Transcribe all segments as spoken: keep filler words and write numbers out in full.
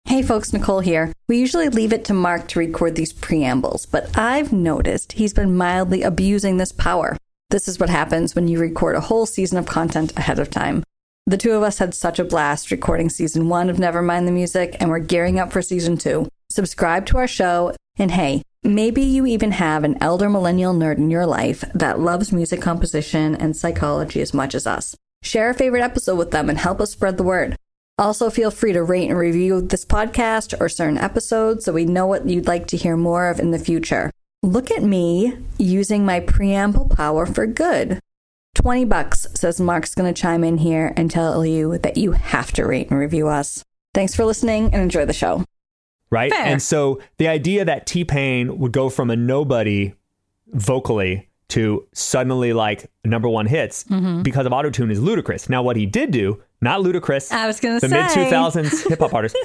Hey folks, Nicole here. We usually leave it to Mark to record these preambles, but I've noticed he's been mildly abusing this power. This is what happens when you record a whole season of content ahead of time. The two of us had such a blast recording season one of Nevermind the Music, and we're gearing up for season two. Subscribe to our show, and hey, maybe you even have an elder millennial nerd in your life that loves music composition and psychology as much as us. Share a favorite episode with them and help us spread the word. Also, feel free to rate and review this podcast or certain episodes so we know what you'd like to hear more of in the future. Look at me using my preamble power for good. twenty bucks says Mark's going to chime in here and tell you that you have to rate and review us. Thanks for listening and enjoy the show. Right? Fair. And so the idea that T-Pain would go from a nobody vocally to suddenly like number one hits mm-hmm. because of autotune is ludicrous. Now, what he did do, not ludicrous. I was going to say. The mid two thousands hip hop artist.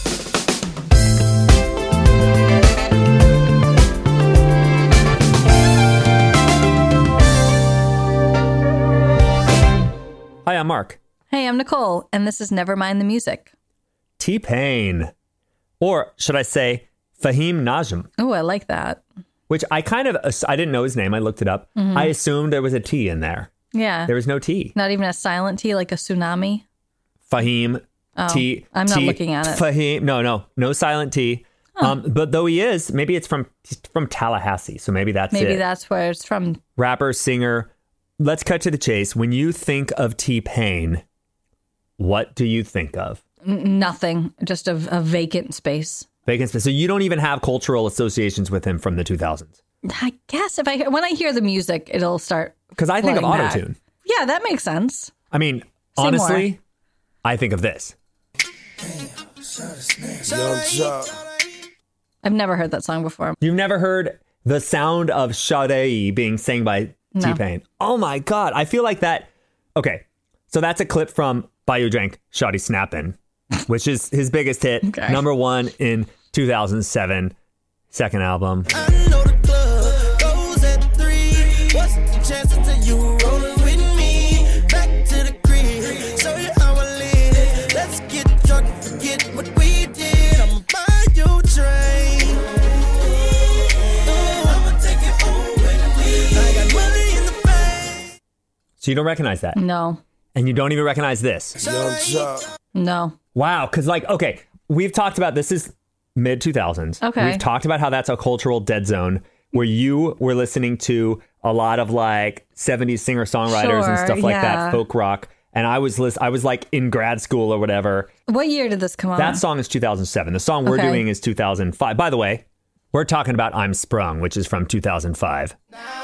Hi, I'm Mark. Hey, I'm Nicole, and this is Nevermind the Music. T-Pain. Or should I say Fahim Najm. Oh, I like that. Which I kind of, I didn't know his name. I looked it up. Mm-hmm. I assumed there was a T in there. Yeah. There was no T. Not even a silent T, like a tsunami? Fahim. Oh, T. I'm not T, looking at it. Fahim. No, no. No silent T. Huh. Um, but though he is, maybe it's from he's from Tallahassee. So maybe that's maybe it. Maybe that's where it's from. Rapper, singer. Let's cut to the chase. When you think of T-Pain, what do you think of? N- nothing. Just a, a vacant space. Vacant space. So you don't even have cultural associations with him from the two thousands? I guess if I when I hear the music, it'll start. Because I think of autotune. Back. Yeah, that makes sense. I mean, Say honestly, more. I think of this. I've never heard that song before. You've never heard the sound of Sade being sang by no. T-Pain? Oh my God. I feel like that. Okay. So that's a clip from Bayou Drank, Shawty Snappin', which is his biggest hit. Okay. Number one in two thousand seven, second album. I know the club goes at three. What's the chances of you rolling with me? Back to the crib. Show you how I live. Let's get drunk, forget what we did. I'm buy you train. Oh, I'ma take it home with me. I got money in the bank. So you don't recognize that? No. And you don't even recognize this? No. Wow. Because like, okay, we've talked about this is mid two thousands. Okay. We've talked about how that's a cultural dead zone where you were listening to a lot of like seventies singer-songwriters sure, and stuff like yeah. that, folk rock. And I was list- I was like in grad school or whatever. What year did this come out? That song is two thousand seven. The song we're okay. doing is two thousand five. By the way, we're talking about I'm Sprung, which is from two thousand five.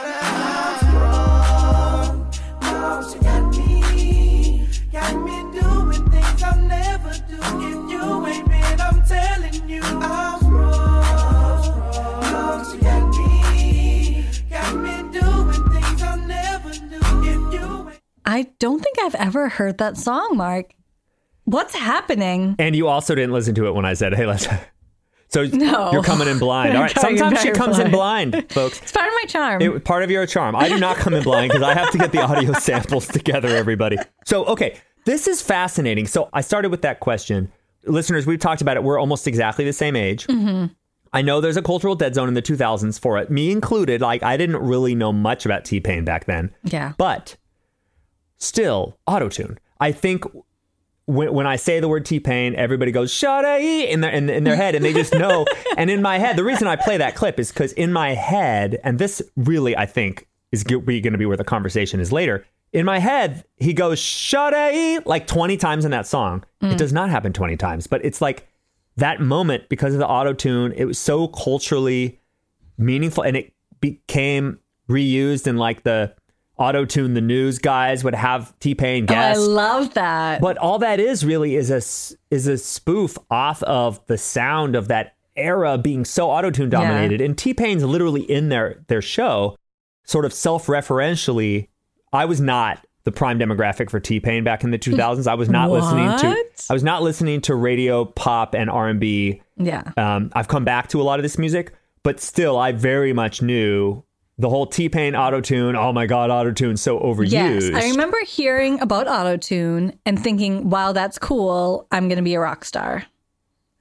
I don't think I've ever heard that song, Mark. What's happening? And you also didn't listen to it when I said, hey, let's... So no. You're coming in blind. All right. Sometimes she comes blind. in blind, folks. It's part of my charm. It, part of your charm. I do not come in blind because I have to get the audio samples together, everybody. So, okay. This is fascinating. So I started with that question. Listeners, we've talked about it. We're almost exactly the same age. Mm-hmm. I know there's a cultural dead zone in the two thousands for it. Me included. Like, I didn't really know much about T-Pain back then. Yeah. But... still, autotune. I think when, when I say the word T-Pain, everybody goes, Sade in their, in, in their head, and they just know. And in my head, the reason I play that clip is because in my head, and this really, I think, is going to be where the conversation is later. In my head, he goes, Sade, like twenty times in that song. Mm. It does not happen twenty times, but it's like that moment, because of the autotune, it was so culturally meaningful, and it became reused in like the... Auto-Tune the News guys would have T-Pain guests. Oh, I love that. But all that is really is a, is a spoof off of the sound of that era being so auto-tune dominated. Yeah. And T-Pain's literally in their, their show, sort of self-referentially. I was not the prime demographic for T-Pain back in the two thousands. I was not what? listening to I was not listening to radio, pop, and R and B. Yeah. Um, I've come back to a lot of this music, but still I very much knew the whole T-Pain autotune, oh my God, autotune, so overused. Yes, I remember hearing about autotune and thinking, wow, that's cool. I'm going to be a rock star.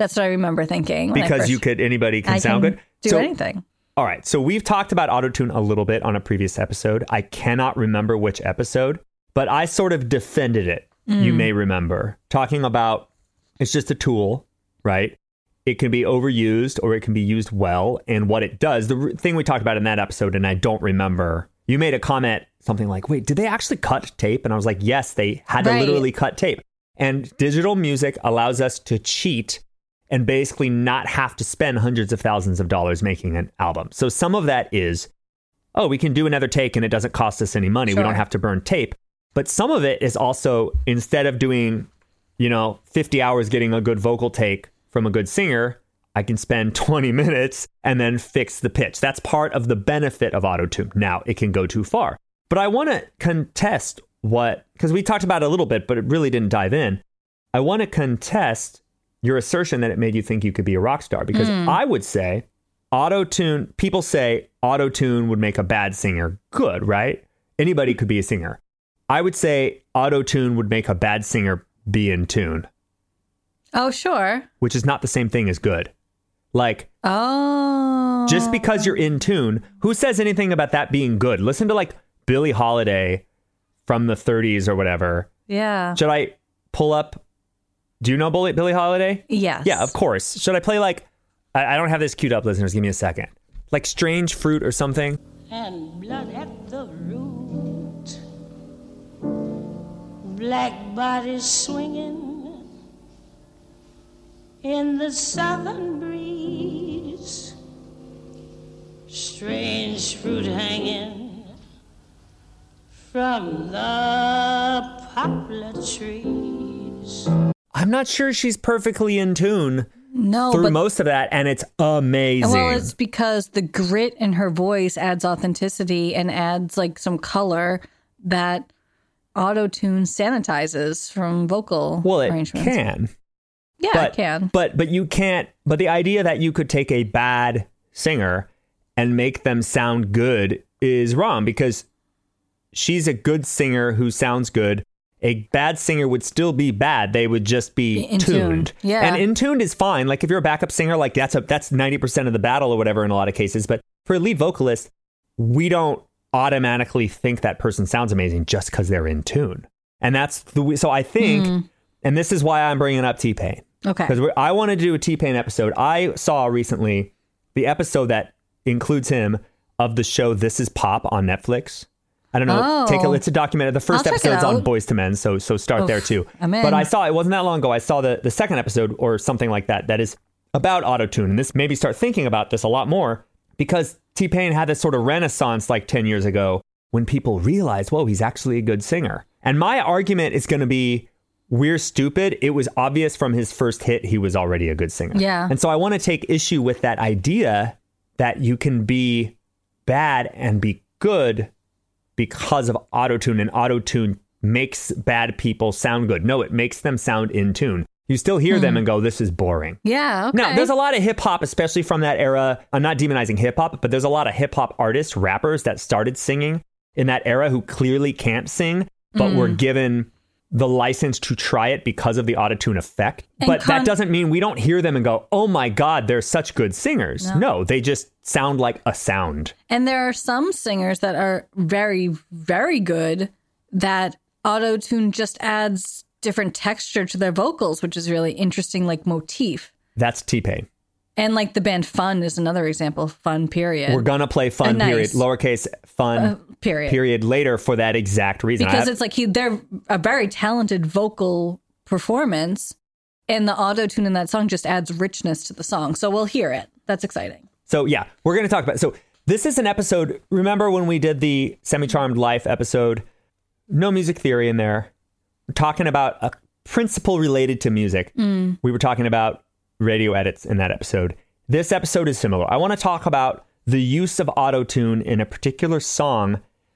That's what I remember thinking. When I Because first, you could, anybody can I sound can good. do So- anything. All right. So we've talked about autotune a little bit on a previous episode. I cannot remember which episode, but I sort of defended it. Mm. You may remember talking about it's just a tool, right? It can be overused or it can be used well. And what it does, the r- thing we talked about in that episode, and I don't remember, you made a comment, something like, wait, did they actually cut tape? And I was like, yes, they had to Right. literally cut tape. And digital music allows us to cheat and basically not have to spend hundreds of thousands of dollars making an album. So some of that is, oh, we can do another take and it doesn't cost us any money. Sure. We don't have to burn tape. But some of it is also, instead of doing, you know, fifty hours getting a good vocal take from a good singer, I can spend twenty minutes and then fix the pitch. That's part of the benefit of autotune. Now, it can go too far. But I want to contest what, because we talked about it a little bit, but it really didn't dive in. I want to contest your assertion that it made you think you could be a rock star, because mm. I would say autotune, people say autotune would make a bad singer good, right? Anybody could be a singer. I would say autotune would make a bad singer be in tune. Oh, sure. Which is not the same thing as good. Like, oh, just because you're in tune, who says anything about that being good? Listen to like Billie Holiday from the thirties or whatever. Yeah. Should I pull up? Do you know Billie Holiday? Yes. Yeah, of course. Should I play like, I, I don't have this queued up, listeners. Give me a second. Like Strange Fruit or something. And blood at the root. Black bodies swinging in the southern breeze. Strange fruit hanging from the poplar trees. I'm not sure she's perfectly in tune no, through but, most of that, and it's amazing. Well, it's because the grit in her voice adds authenticity and adds like some color that auto-tune sanitizes from vocal well, it arrangements. can. Yeah, but, it can. But but you can't. But the idea that you could take a bad singer and make them sound good is wrong, because she's a good singer who sounds good. A bad singer would still be bad. They would just be in tuned. Tune. Yeah. And in tuned is fine. Like if you're a backup singer, like that's a that's ninety percent of the battle or whatever in a lot of cases. But for a lead vocalist, we don't automatically think that person sounds amazing just because they're in tune. And that's the so I think, mm. and this is why I'm bringing up T-Pain. Okay. Because I want to do a T-Pain episode. I saw recently the episode that includes him of the show This Is Pop on Netflix. I don't know. Oh. Take a. It's a documentary. The first I'll check it episode's on out. Boyz two Men, so so start Oof, there too. I'm in. But I saw it wasn't that long ago. I saw the the second episode or something like that that is about autotune, and this made me start thinking about this a lot more, because T-Pain had this sort of renaissance like ten years ago when people realized, whoa, he's actually a good singer. And my argument is going to be, we're stupid. It was obvious from his first hit he was already a good singer. Yeah. And so I want to take issue with that idea that you can be bad and be good because of autotune, and autotune makes bad people sound good. No, it makes them sound in tune. You still hear hmm. them and go, this is boring. Yeah, okay. Now, there's a lot of hip hop, especially from that era. I'm not demonizing hip hop, but there's a lot of hip hop artists, rappers that started singing in that era who clearly can't sing, but mm. were given the license to try it because of the autotune effect. And but con- that doesn't mean we don't hear them and go, oh my God, they're such good singers. No. no, they just sound like a sound. And there are some singers that are very, very good that autotune just adds different texture to their vocals, which is really interesting, like Motif. That's T-Pain. And like the band Fun is another example. Fun, period. We're going to play Fun, nice. period, lowercase Fun, uh, period. period, later for that exact reason. Because have, it's like he, they're a very talented vocal performance, and the auto-tune in that song just adds richness to the song. So we'll hear it. That's exciting. So yeah, we're going to talk about, so this is an episode, remember when we did the Semi-Charmed Life episode? No music theory in there. We're talking about a principle related to music. Mm. We were talking about radio edits in that episode. This episode is similar. I want to talk about the use of autotune in a particular song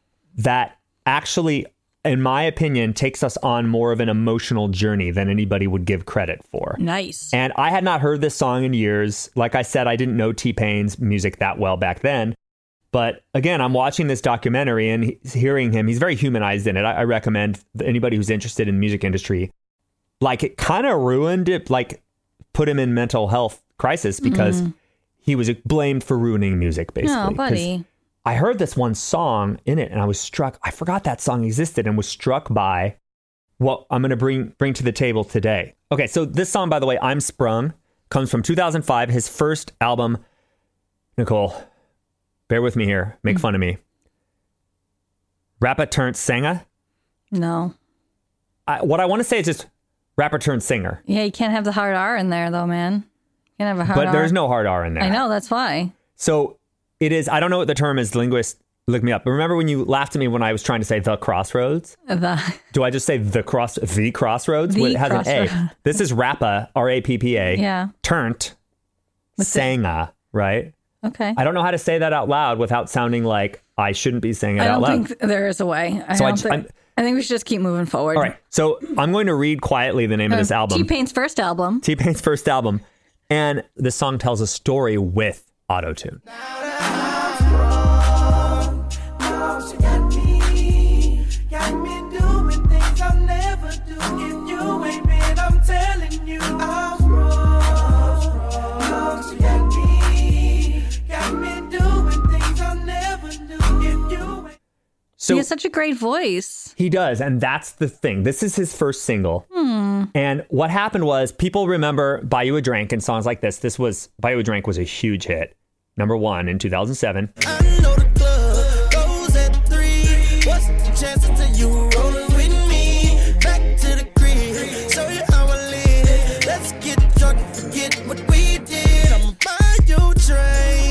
that actually, in my opinion, takes us on more of an emotional journey than anybody would give credit for. Nice. And I had not heard this song in years. Like I said, I didn't know T-Pain's music that well back then. But again, I'm watching this documentary and hearing him. He's very humanized in it. I, I recommend anybody who's interested in the music industry. Like, it kind of ruined it. Like, put him in mental health crisis because mm. he was blamed for ruining music, basically. Oh, buddy. I heard this one song in it and I was struck. I forgot that song existed and was struck by what I'm going to bring bring to the table today. Okay, so this song, by the way, I'm Sprung, comes from two thousand five, his first album. Nicole, bear with me here. Make mm. fun of me. Rapper turned singer? No. I, what I want to say is just rapper turned singer. Yeah, you can't have the hard R in there, though, man. You can't have a hard but R. But there's no hard R in there. I know, that's why. So it is, I don't know what the term is, linguist, look me up. But remember when you laughed at me when I was trying to say the crossroads? The. Do I just say the cross, the crossroads? The well, it has crossroad. an A. This is rappa, R A P P A. Yeah. Turnt, sanga, right? Okay. I don't know how to say that out loud without sounding like I shouldn't be saying it I out loud. don't think there is a way. I, so don't I, think, I'm, I think we should just keep moving forward. All right. So I'm going to read quietly the name uh, of this album. T-Pain's first album. T-Pain's first album. And the song tells a story with autotune. So he has such a great voice. He does. And that's the thing. This is his first single. Hmm. And what happened was people remember Buy You a Drink and songs like this. This was Buy You a Drink was a huge hit. Number one in two thousand seven. I know the club goes at three. What's the chances of you rolling with me? Back to the crib. Show you how I live. Let's get drunk and forget what we did. I'ma buy you a drink.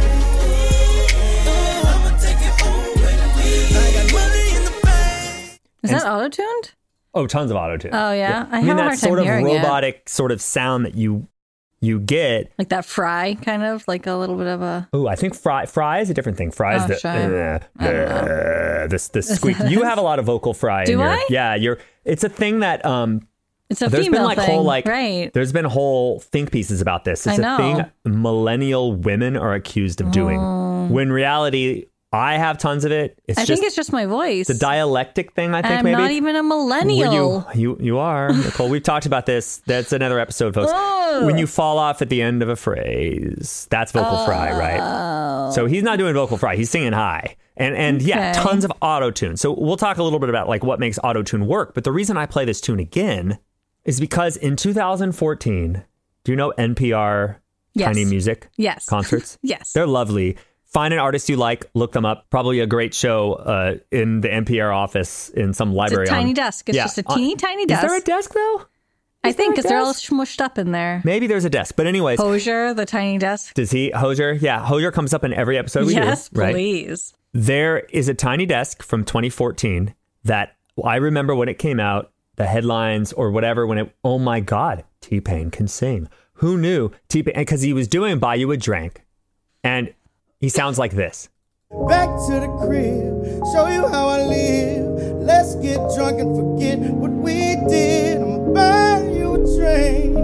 Is that auto-tuned? Oh, tons of auto-tune. Oh, yeah? I, I have mean, a that hard time sort of hearing robotic it. sort of sound that you you get. Like that fry, kind of? Like a little bit of a... Oh, I think fry, fry is a different thing. Fry is oh, the... sure. Uh, uh, this, this squeak. You have a lot of vocal fry Do in your... I? Yeah, you're... It's a thing that... um. It's a there's female been like thing. whole like right. There's been whole think pieces about this. It's I know. a thing millennial women are accused of doing. Oh. When in reality... I have tons of it. It's I just think it's just my voice. the dialectic thing, I think I'm maybe. not even a millennial. When you, you, you are, Nicole. We've talked about this. That's another episode, folks. Oh. When you fall off at the end of a phrase, that's vocal oh. fry, right? So he's not doing vocal fry. He's singing high. And, and yeah, Okay. tons of auto-tune. So we'll talk a little bit about like what makes auto-tune work. But the reason I play this tune again is because in two thousand fourteen, do you know N P R Yes. Tiny Music Yes. concerts? Yes. They're lovely. Find an artist you like, look them up. Probably a great show uh, in the N P R office in some library. It's a tiny on, desk. It's yeah, just a teeny on, tiny desk. Is there a desk, though? I Is think there a because they're all desk? smushed up in there. Maybe there's a desk. But anyways. Hosier, the tiny desk. Does he? Hosier? Yeah, Hosier comes up in every episode we yes, do. Right? please. There is a tiny desk from twenty fourteen that I remember when it came out, the headlines or whatever, when it, oh my God, T-Pain can sing. Who knew? T-Pain, because he was doing Buy You a Drink. And he sounds like this. Back to the crib, show you how I live. Let's get drunk and forget what we did. I'ma buy you a drink.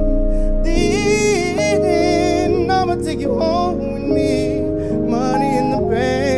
Then I'ma take you home with me. Money in the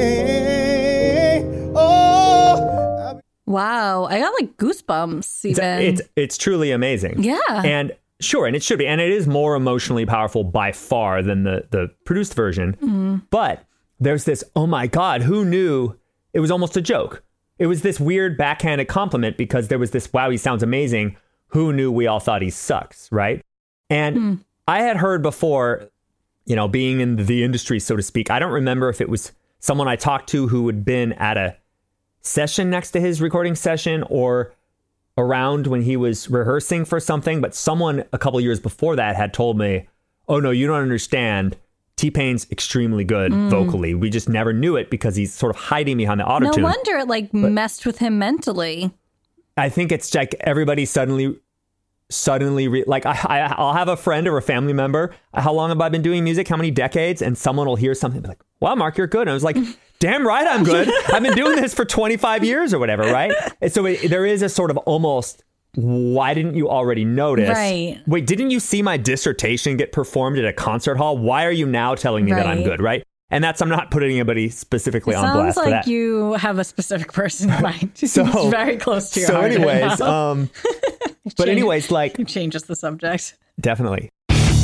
bank. Oh. I'll be- Wow. I got like goosebumps It's, even. it's, it's truly amazing. Yeah. And sure, and it should be. And it is more emotionally powerful by far than the, the produced version. Mm. But there's this, oh my God, who knew? It was almost a joke. It was this weird backhanded compliment because there was this, wow, he sounds amazing. Who knew we all thought he sucks, right? And Mm. I had heard before, you know, being in the industry, so to speak, I don't remember if it was someone I talked to who had been at a session next to his recording session or around when he was rehearsing for something, but someone a couple years before that had told me, oh no, you don't understand. T-Pain's extremely good Mm. vocally. We just never knew it because he's sort of hiding behind the auto-tune. no wonder it like messed with him mentally. I think it's like everybody suddenly, suddenly, re- like I, I, I'll have a friend or a family member. How long have I been doing music? How many decades? And someone will hear something and be like, wow, Mark, you're good. And I was like, damn right I'm good. I've been doing this for twenty-five years or whatever, right? And so it, there is a sort of almost, why didn't you already notice? Right. Wait, didn't you see my dissertation get performed at a concert hall? Why are you now telling me that I'm Right. good, right? And that's, I'm not putting anybody specifically It on sounds blast for like that. you have a specific person in mind. So- It's very close to your so heart right anyways, now. um, but Change- anyways, like, It changes the subject. definitely.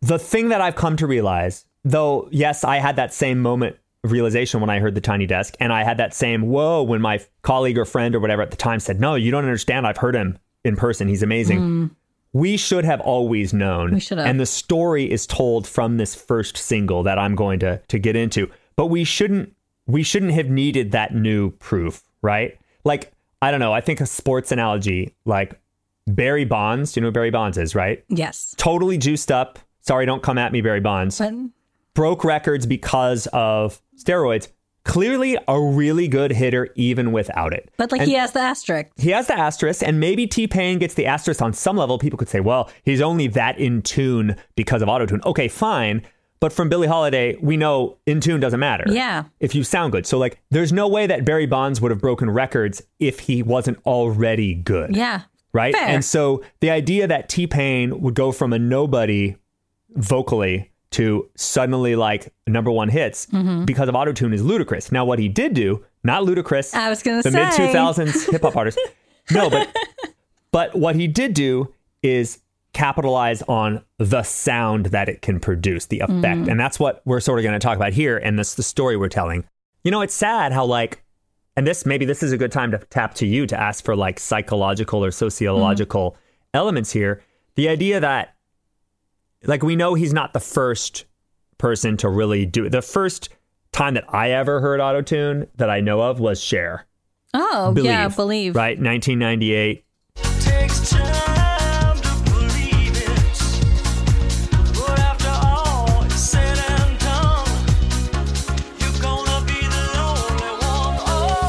the thing that I've come to realize, though, yes, I had that same moment of realization when I heard the Tiny Desk, and I had that same whoa when my colleague or friend or whatever at the time said, no, you don't understand. I've heard him in person. He's amazing. Mm. We should have always known. We should have. And the story is told from this first single that I'm going to to get into. But we shouldn't we shouldn't have needed that new proof, right? Like, I don't know. I think a sports analogy, like Barry Bonds, you know who Barry Bonds is, right? Yes. Totally juiced up. Sorry, don't come at me, Barry Bonds. But- Broke records because of steroids. Clearly a really good hitter even without it. But like and he has the asterisk. He has the asterisk, and maybe T-Pain gets the asterisk on some level. People could say, well, he's only that in tune because of autotune. Okay, fine. But from Billie Holiday, we know in tune doesn't matter. Yeah. If you sound good. So like, there's no way that Barry Bonds would have broken records if he wasn't already good. Yeah. Right. Fair. And so the idea that T-Pain would go from a nobody vocally to suddenly like number one hits mm-hmm. because of autotune is ludicrous. Now, what he did do, not ludicrous. I was going to say. The mid two thousands hip hop artist. No, but but what he did do is capitalize on the sound that it can produce, the effect. Mm. And that's what we're sort of going to talk about here. And this the story we're telling. You know, it's sad how like, and this maybe this is a good time to tap to you to ask for like psychological or sociological mm. elements here. The idea that like, we know he's not the first person to really do it. The first time that I ever heard autotune that I know of was Cher. Oh, Believe, yeah, Believe. Right, nineteen ninety-eight. Takes time to believe it, but after all is said and done, you're gonna be the lonely one.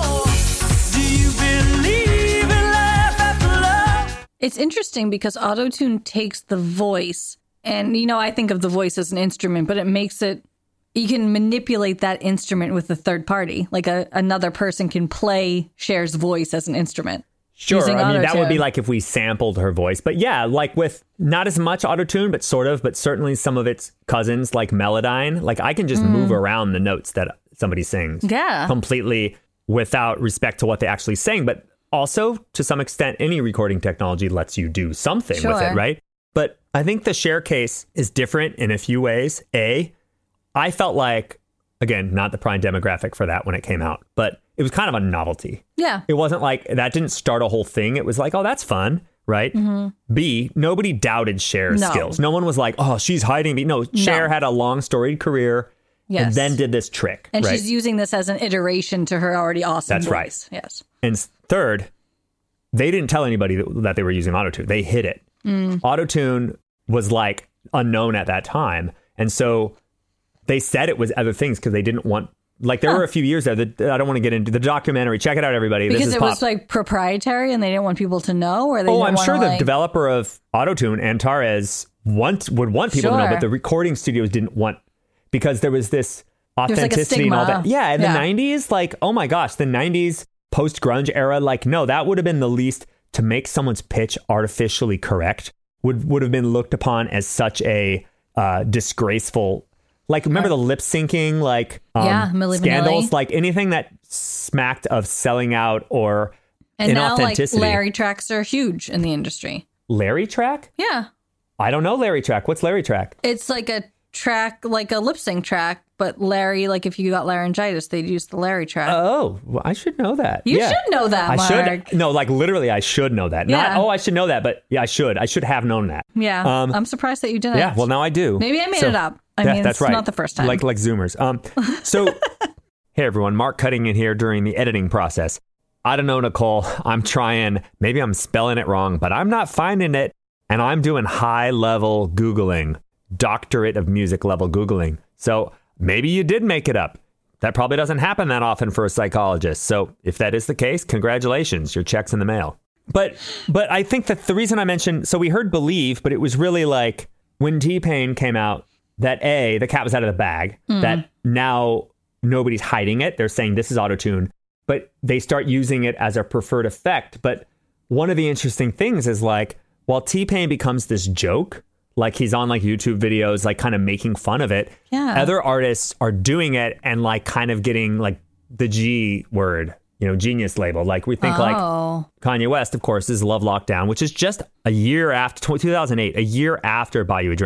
Oh, do you believe in life after love? It's interesting because autotune takes the voice. And, you know, I think of the voice as an instrument, but it makes it, you can manipulate that instrument with a third party. Like a, another person can play Cher's voice as an instrument. Sure. I mean, that would be like if we sampled her voice. But yeah, like with not as much autotune, but sort of, but certainly some of its cousins like Melodyne. Like I can just mm. move around the notes that somebody sings. Yeah. Completely without respect to what they actually sing. But also, to some extent, any recording technology lets you do something sure. with it, right? But I think the Cher case is different in a few ways. A, I felt like, again, not the prime demographic for that when it came out, but it was kind of a novelty. Yeah. It wasn't like, that didn't start a whole thing. It was like, oh, that's fun, right? Mm-hmm. B, nobody doubted Cher's no. skills. No one was like, oh, she's hiding me. No, Cher no. had a long storied career yes. and then did this trick. And right? she's using this as an iteration to her already awesome That's voice. right. Yes. And third, they didn't tell anybody that, that they were using autotune. They hid it. Mm. Autotune was like unknown at that time. And so they said it was other things because they didn't want, like there huh. were a few years there that I don't want to get into the documentary. Check it out, everybody. Because this is it pop. was like proprietary and they didn't want people to know? Or they oh, didn't I'm want sure to, the like... developer of autotune, Antares, want, would want people sure. to know, but the recording studios didn't want, because there was this authenticity like and all that. Yeah, in yeah. the nineties, like, oh my gosh, the nineties post-grunge era, like, no, that would have been the least, to make someone's pitch artificially correct would would have been looked upon as such a uh, disgraceful, like, remember the lip syncing, like um, yeah, Milli scandals, Vanilli. Like anything that smacked of selling out or and now, like, inauthenticity. Larry tracks are huge in the industry. Larry track? Yeah. I don't know Larry track. What's Larry track? It's like a track, like a lip sync track, but Larry, like if you got laryngitis, they'd use the Larry track. Oh, well, I should know that. You yeah. should know that, I Mark. should. No, like literally, I should know that. Yeah. Not, oh, I should know that, but yeah, I should. I should have known that. Yeah. Um, I'm surprised that you didn't. Yeah, well, now I do. Maybe I made So, it up. I yeah, mean, that's it's right. not the first time. Like like Zoomers. Um, so, hey, everyone. Mark cutting in here during the editing process. I don't know, Nicole. I'm trying. Maybe I'm spelling it wrong, but I'm not finding it. And I'm doing high-level Googling, doctorate of music level Googling. So maybe you did make it up. That probably doesn't happen that often for a psychologist. So if that is the case, congratulations, your check's in the mail. But but I think that the reason I mentioned, so we heard Believe, but it was really like when T-Pain came out, that A, the cat was out of the bag, mm. that now nobody's hiding it. They're saying this is autotune, but they start using it as a preferred effect. But one of the interesting things is like, while T-Pain becomes this joke, like he's on like YouTube videos, like kind of making fun of it. Yeah. Other artists are doing it and like kind of getting like the G word, you know, genius label. Like we think oh. like Kanye West, of course, is Love Lockdown, which is just a year after two thousand eight, a year after Buy You a Drink.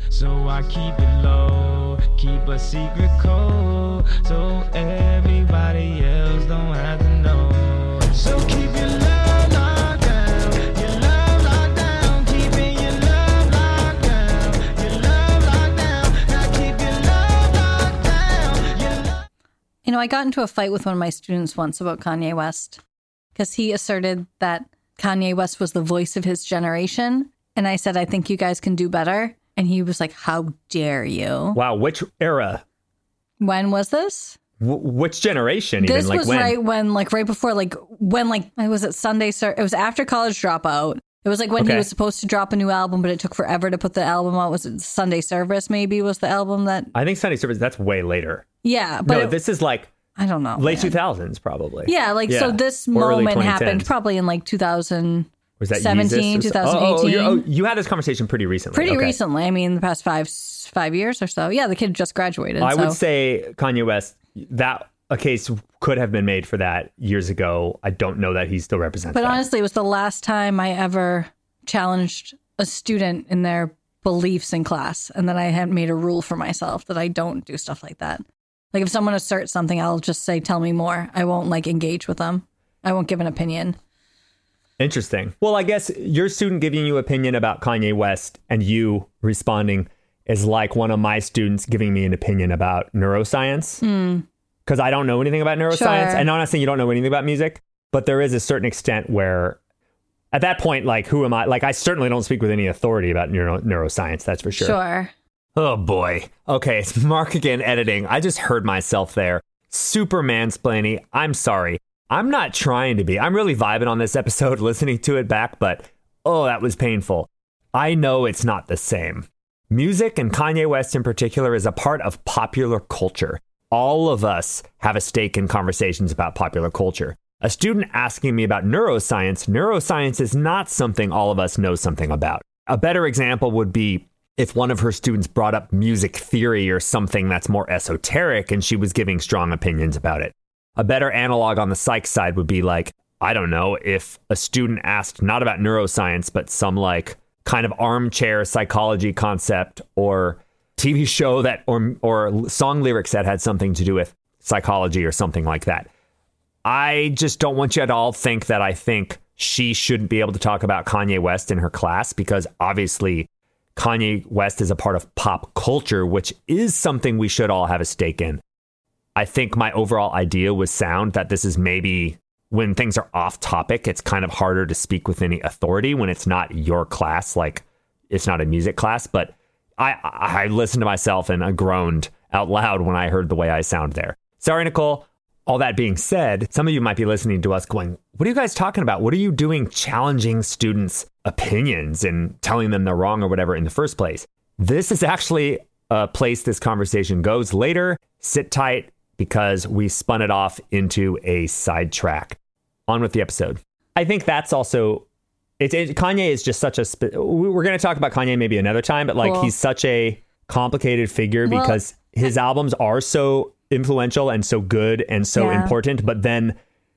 So I keep it low, keep a secret code, so everybody else don't have to know. So keep your love locked down, your love locked down, keeping your love locked down, your love locked down, now keep your love locked down, your love. You know, I got into a fight with one of my students once about Kanye West because he asserted that Kanye West was the voice of his generation. And I said, I think you guys can do better. And he was like, how dare you? Wow, which era? When was this? W- which generation? Even This like was when? right when, like right before, like when, like, was it Sunday? Sir, it was after College Dropout. It was like when Okay. he was supposed to drop a new album, but it took forever to put the album out. Was it Sunday Service? Maybe was the album that? I think Sunday Service. That's way later. Yeah, but no, it- this is like I don't know. late man. two thousands, probably. Yeah, like so. This Or early moment twenty happened tens. probably in like two thousand Was that seventeen, Yeezus or so- twenty eighteen. Oh, oh, you're- oh, you had this conversation pretty recently. Pretty Okay. recently. I mean, the past five five years or so. Yeah, the kid just graduated. I so. would say Kanye West, that a case could have been made for that years ago. I don't know that he still represents But that. honestly, it was the last time I ever challenged a student in their beliefs in class. And then I had made a rule for myself that I don't do stuff like that. Like if someone asserts something, I'll just say, tell me more. I won't like engage with them. I won't give an opinion. Interesting. Well, I guess your student giving you opinion about Kanye West and you responding is like one of my students giving me an opinion about neuroscience. Because I don't know anything about neuroscience. Sure. And I'm not saying you don't know anything about music, but there is a certain extent where at that point, like, who am I? Like, I certainly don't speak with any authority about neuro- neuroscience. That's for sure. Sure. Oh boy. Okay, it's Mark again editing. I just heard myself there. Super mansplaining. I'm sorry. I'm not trying to be. I'm really vibing on this episode, listening to it back, but oh, that was painful. I know it's not the same. Music, and Kanye West in particular, is a part of popular culture. All of us have a stake in conversations about popular culture. A student asking me about neuroscience, neuroscience is not something all of us know something about. A better example would be if one of her students brought up music theory or something that's more esoteric and she was giving strong opinions about it. A better analog on the psych side would be like, I don't know, if a student asked not about neuroscience, but some like kind of armchair psychology concept or T V show that or or song lyrics that had something to do with psychology or something like that. I just don't want you to all think that I think she shouldn't be able to talk about Kanye West in her class, because obviously Kanye West is a part of pop culture, which is something we should all have a stake in. I think my overall idea was sound, that this is maybe when things are off topic, it's kind of harder to speak with any authority when it's not your class, like it's not a music class. But I, I listened to myself and I groaned out loud when I heard the way I sound there. Sorry, Nicole. All that being said, some of you might be listening to us going, what are you guys talking about? What are you doing challenging students' opinions and telling them they're wrong or whatever in the first place? This is actually a place this conversation goes later. Sit tight, because we spun it off into a sidetrack. On with the episode. I think that's also, it, it, Kanye is just such a, spe- we're going to talk about Kanye maybe another time, but like Cool. he's such a complicated figure Well, because his albums are so influential and so good and so Yeah. important, but then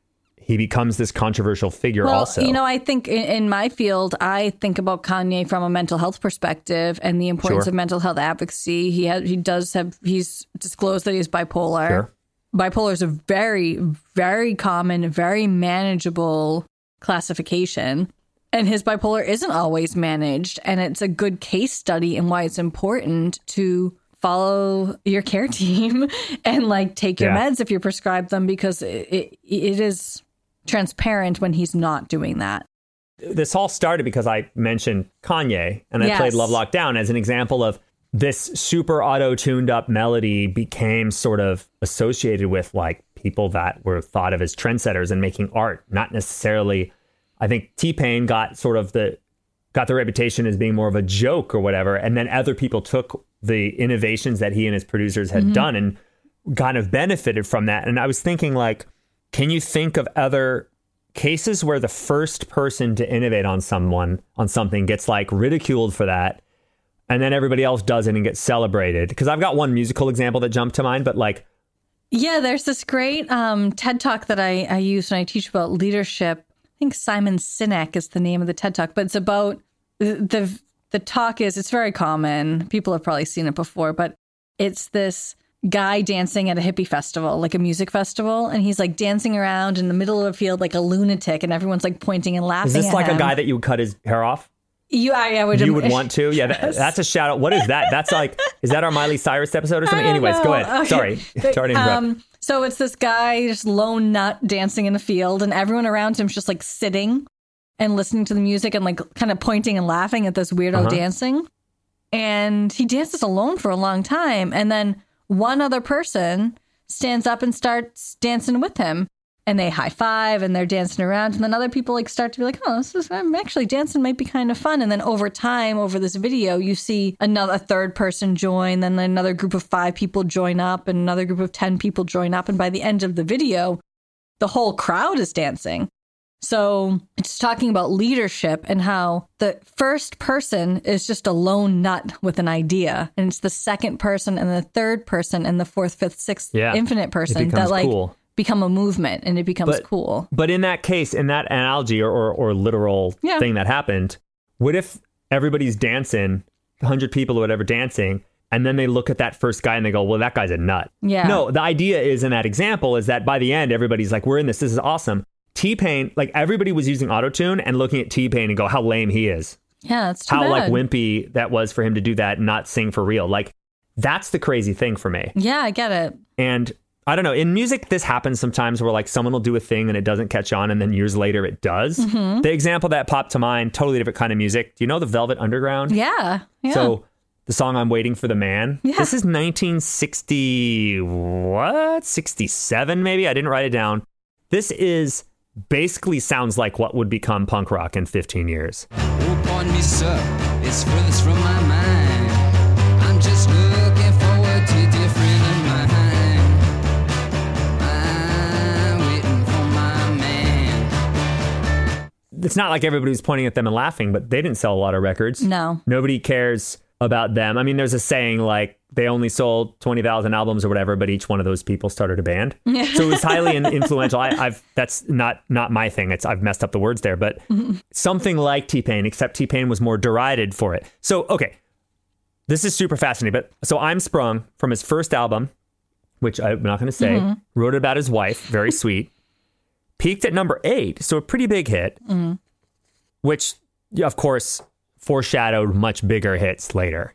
he becomes this controversial figure Well, also. you know, I think in, in my field, I think about Kanye from a mental health perspective and the importance Sure. of mental health advocacy. He has, he does have, he's disclosed that he's bipolar. Sure. Bipolar is a very, very common, very manageable classification. And his bipolar isn't always managed. And it's a good case study in why it's important to follow your care team and like take your Yeah. meds if you prescribe them, because it, it, it is transparent when he's not doing that. This all started because I mentioned Kanye and I Yes. played Love Lockdown as an example of this super auto-tuned up melody became sort of associated with like people that were thought of as trendsetters and making art, not necessarily. I think T-Pain got sort of the got the reputation as being more of a joke or whatever, and then other people took the innovations that he and his producers had Mm-hmm. done and kind of benefited from that. And I was thinking, like, can you think of other cases where the first person to innovate on someone on something gets like ridiculed for that, and then everybody else does it and gets celebrated? Because I've got one musical example that jumped to mind, but like, Yeah, there's this great um, TED Talk that I, I use when I teach about leadership. I think Simon Sinek is the name of the TED Talk, but it's about the, the the talk is, it's very common. People have probably seen it before, but it's this guy dancing at a hippie festival, like a music festival, and he's like dancing around in the middle of a field like a lunatic, and everyone's like pointing and laughing. Is this at like him. a guy that you would cut his hair off? You, I, I would. You would want to? Yeah, that, Yes. that's a shout out. What is that? That's like, is that our Miley Cyrus episode or something? I don't Anyways, go know. ahead. Okay. Sorry. But, Sorry to interrupt. um, so it's this guy, just lone nut dancing in a field, and everyone around him's just like sitting and listening to the music and like kind of pointing and laughing at this weirdo Uh-huh. dancing. And he dances alone for a long time. And then one other person stands up and starts dancing with him. And they high five and they're dancing around. And then other people like start to be like, oh, this is, I'm actually dancing might be kind of fun. And then over time, over this video, you see another a third person join. Then another group of five people join up and another group of ten people join up. And by the end of the video, the whole crowd is dancing. So it's talking about leadership and how the first person is just a lone nut with an idea. And it's the second person and the third person and the fourth, fifth, sixth Yeah. infinite It person becomes that like cool. become a movement and it becomes But- cool. But in that case, in that analogy or, or, or literal Yeah. thing that happened, what if everybody's dancing, one hundred people or whatever dancing, and then they look at that first guy and they go, well, that guy's a nut. Yeah. No, the idea is in that example is that by the end, everybody's like, we're in this. This is awesome. T-Pain, like everybody was using autotune and looking at T-Pain and go, how lame he is. Yeah, it's too How bad. like wimpy that was for him to do that and not sing for real. Like that's the crazy thing for me. Yeah, I get it. And I don't know, in music, this happens sometimes where like someone will do a thing and it doesn't catch on and then years later it does. Mm-hmm. The example that popped to mind, totally different kind of music. Do you know the Velvet Underground? Yeah. Yeah. So the song I'm Waiting for the Man. Yeah. This is nineteen sixty, what? sixty-seven maybe? I didn't write it down. This is basically sounds like what would become punk rock in fifteen years. Oh, pardon me, sir, it's furthest from my mind. I'm just looking forward to a dear friend of mine. I'm waiting for my man. It's not like everybody was pointing at them and laughing, but they didn't sell a lot of records. No. Nobody cares about them. I mean, there's a saying like they only sold twenty thousand albums or whatever, but each one of those people started a band. So it was highly in- influential. I, I've that's not not my thing. It's I've messed up the words there, but something like T-Pain, except T-Pain was more derided for it. So, okay, this is super fascinating. But so I'm Sprung from his first album, which I'm not going to say, wrote about his wife, very sweet, peaked at number eight. So a pretty big hit, which, yeah, of course, foreshadowed much bigger hits later.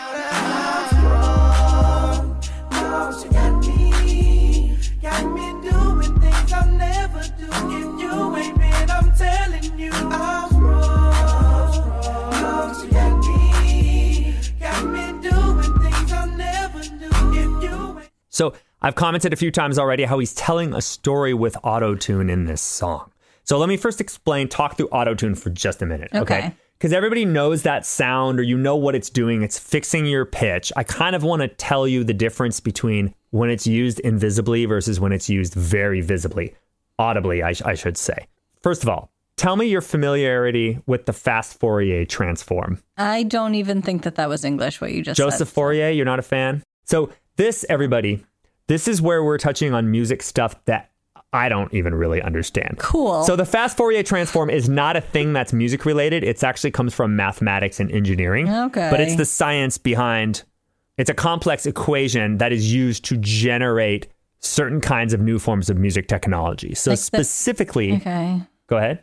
So I've commented a few times already how he's telling a story with autotune in this song. So let me first explain, talk through autotune for just a minute. Okay. Because everybody knows that sound or you know what it's doing. It's fixing your pitch. I kind of want to tell you the difference between when it's used invisibly versus when it's used very visibly, audibly, I, sh- I should say. First of all, tell me your familiarity with the fast Fourier transform. I don't even think that that was English, what you just Joseph said. Fourier, you're not a fan? So this, everybody, this is where we're touching on music stuff that I don't even really understand. Cool. So the fast Fourier transform is not a thing that's music related. It actually comes from mathematics and engineering. Okay. But it's the science behind, it's a complex equation that is used to generate certain kinds of new forms of music technology. So Like the- specifically, Okay. go ahead.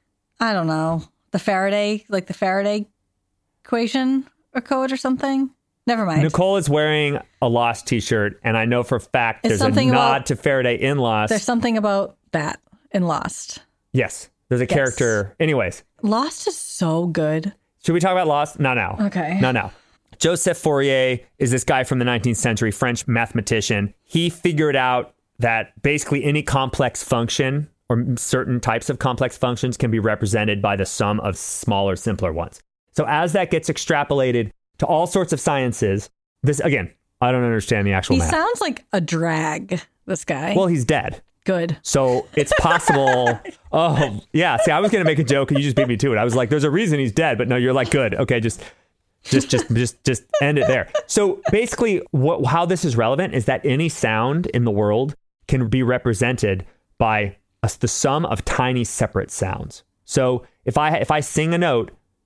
I don't know. The Faraday, like the Faraday equation or code or something? Never mind. Nicole is wearing a Lost t-shirt, and I know for a fact It's there's a something nod about- to Faraday in Lost. There's something about that in Lost. Yes, there's a Yes. character. Anyways, Lost is so good. should we talk about Lost? Not now. Okay. Not now. Joseph Fourier is this guy from the nineteenth century, French mathematician. He figured out that basically any complex function or certain types of complex functions can be represented by the sum of smaller, simpler ones. So as that gets extrapolated to all sorts of sciences, this, again, I don't understand the actual He math. sounds like a drag, this guy. Well, he's dead. Good. So it's possible. Oh, yeah. See, I was going to make a joke and you just beat me to it. I was like, there's a reason he's dead. But no, you're like, good. Okay, just just just just just end it there. So basically what how this is relevant is that any sound in the world can be represented by a, the sum of tiny separate sounds. So if I if I sing a note,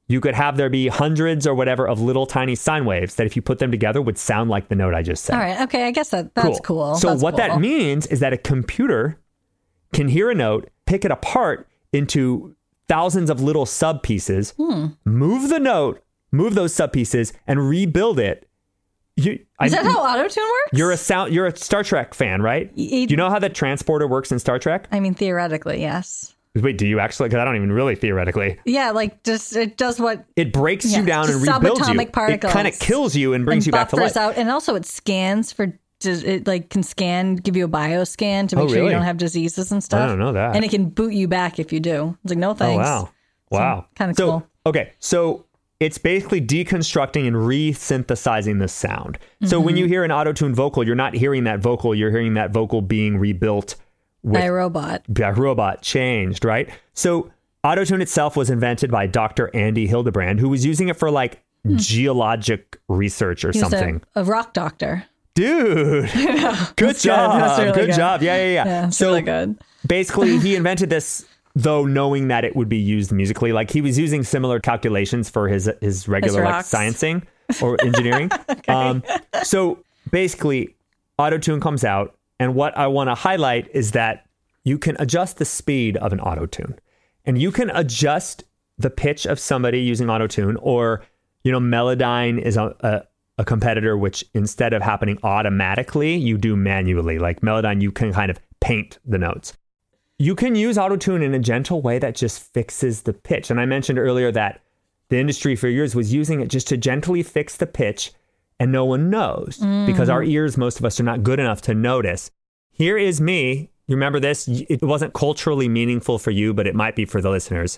you could have there be hundreds or whatever of little tiny sine waves that if you put them together would sound like the note I just said. All right. Okay. I guess that that's cool. So That's what cool. that means is that a computer can hear a note, pick it apart into thousands of little sub pieces, Hmm. move the note, move those sub pieces, and rebuild it. You, Is I, that how auto-tune works? You're a sound. You're a Star Trek fan, right? Y- Do you know how the transporter works in Star Trek? I mean, theoretically, yes. Wait, do you actually? Because I don't even really theoretically. Yeah, like just it does what It breaks Yeah, you down and just rebuilds you. subatomic particles. It kind of kills you and brings and you back to buffers life. out, and also it scans for. Does it like can scan, give you a bioscan to make Oh, sure really? you don't have diseases and stuff? I don't know that. And it can boot you back if you do. It's like no Oh thanks. wow, wow, kinda so, cool. Okay, so it's basically deconstructing and re-synthesizing the sound. So Mm-hmm. when you hear an auto-tune vocal, you're not hearing that vocal. You're hearing that vocal being rebuilt with By a robot. by a robot, changed, right? So autotune itself was invented by Doctor Andy Hildebrand, who was using it for like geologic research or Hmm. He was something. a, a rock doctor. Dude, good That's job. good. That's really good, good. job. Yeah, yeah, yeah. Yeah, it's so really good. basically, he invented this, though knowing that it would be used musically. Like he was using similar calculations for his his regular like rocks. sciencing or engineering. um, so basically, autotune comes out, and what I want to highlight is that you can adjust the speed of an autotune, and you can adjust the pitch of somebody using autotune, or you know, Melodyne is a, a a competitor which instead of happening automatically, you do manually. Like Melodyne, you can kind of paint the notes. You can use autotune in a gentle way that just fixes the pitch. And I mentioned earlier that the industry for years was using it just to gently fix the pitch, and no one knows because our ears, most of us, are not good enough to notice. Here is me. You remember this? It wasn't culturally meaningful for you, but it might be for the listeners.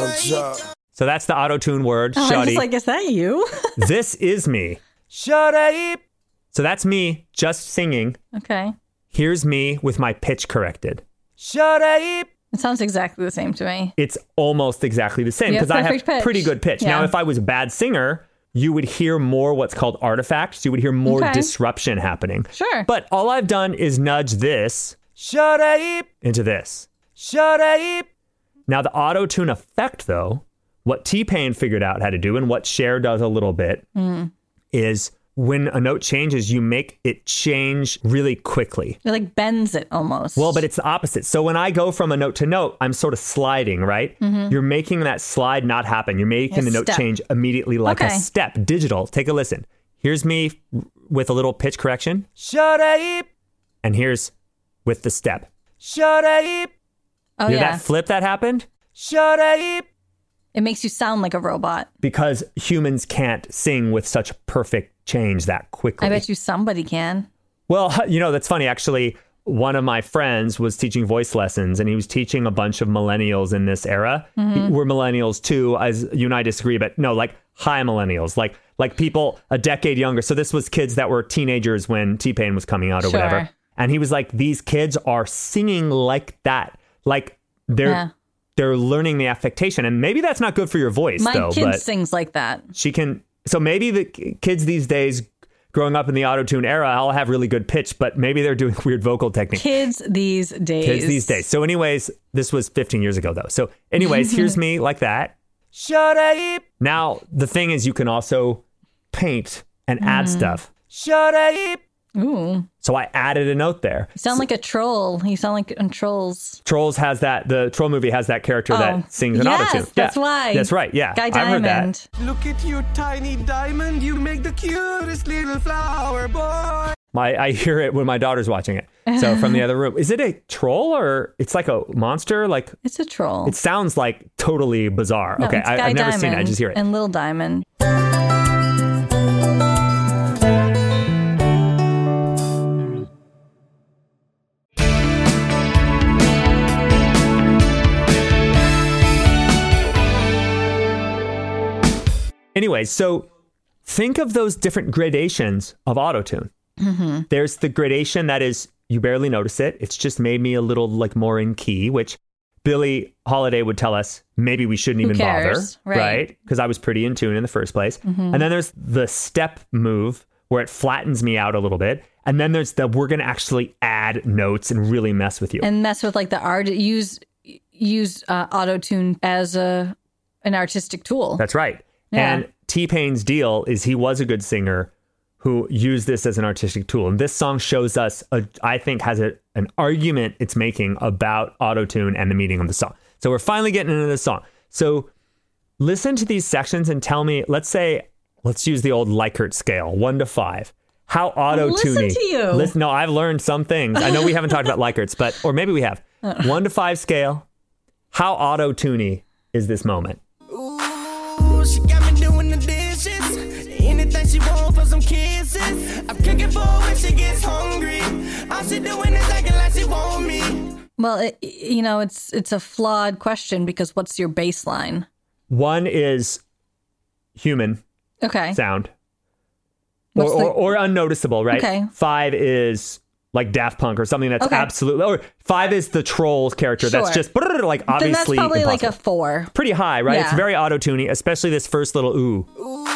So that's the autotune word, Oh, I was shoddy. just like, is that you? This is me. Shoddy. So that's me just singing. Okay. Here's me with my pitch corrected. Shoddy. It sounds exactly the same to me. It's almost exactly the same You have because I have perfect pitch. pretty good pitch. Now, Yeah. if I was a bad singer, you would hear more what's called artifacts. You would hear more Okay. disruption happening. Sure. But all I've done is nudge this shoddy into this. Shoddy. Now, the auto-tune effect, though, what T-Pain figured out how to do and what Cher does a little bit Mm. is when a note changes, you make it change really quickly. It like bends it almost. Well, but it's the opposite. So when I go from a note to note, I'm sort of sliding, right? You're making that slide not happen. You're making A the note step. change immediately like a Okay. step, digital. Take a listen. Here's me with a little pitch correction. Shoddy. And here's with the step. Shoddy. oh You hear yeah, that flip that happened? Shoddy. it makes you sound like a robot. Because humans can't sing with such perfect change that quickly. I bet you somebody can. Well, you know, that's funny. Actually, one of my friends was teaching voice lessons, and he was teaching a bunch of millennials in this era. Mm-hmm. We're millennials too, as you and I disagree, but no, like high millennials, like like people a decade younger. So this was kids that were teenagers when T-Pain was coming out or Sure. whatever. And he was like, these kids are singing like that. Like they're Yeah. they're learning the affectation. And maybe that's not good for your voice, My though. kid but sings like that. she can. So maybe the k- kids these days growing up in the auto-tune era, I'll have really good pitch, but maybe they're doing weird vocal technique. Kids these days. Kids these days. So anyways, this was fifteen years ago though. So anyways, here's me like that. Shoddy. Now, the thing is you can also paint and add stuff. Shoddy. Ooh, So I added a note there. you sound like a troll. You sound like on Trolls. Trolls has that, the Troll movie has that character Oh, that sings an yes, autotune. that's Yeah. why. That's right. Yeah. Guy I've heard that. Diamond. Look at you, tiny diamond. You make the cutest little flower boy. My, I hear it when my daughter's watching it. So from the other room, is it a troll or it's like a monster? Like It's a troll. it sounds like totally bizarre. No, okay, it's I, Guy I've never seen it. I Diamond just hear it. And Little Diamond. Anyways, so think of those different gradations of autotune. Mm-hmm. There's the gradation that is you barely notice it. It's just made me a little like more in key, which Billie Holiday would tell us maybe we shouldn't Who even cares? bother, Right. Because I was pretty in tune in the first place. Mm-hmm. And then there's the step move where it flattens me out a little bit. And then there's the we're going to actually add notes and really mess with you. And mess with like the art. Use use uh, auto tune as a an artistic tool. That's right. Yeah. And T-Pain's deal is he was a good singer who used this as an artistic tool. And this song shows us, a, I think, has a, an argument it's making about auto-tune and the meaning of the song. So we're finally getting into the song. So listen to these sections and tell me, let's say, let's use the old Likert scale, one to five. How auto-tuning. Listen to you. Listen, no, I've learned some things. I know we haven't talked about Likerts, but, or maybe we have. One to five scale. How auto-tuny is this moment? Ooh, she got me doing the dishes. Anything she want for some kisses. I'm cooking for her when she gets hungry. All she doing is acting like she want me. Well, it, you know, it's it's a flawed question because what's your baseline? One is human Okay. sound. Or, What's the- or, or unnoticeable, right? Okay. Five is like Daft Punk or something that's Okay. absolutely, or five is the Trolls character that's Sure. just brrr, like Then that's obviously probably impossible. like a four. Pretty high, right? It's Yeah. very auto-tuny, especially this first little ooh.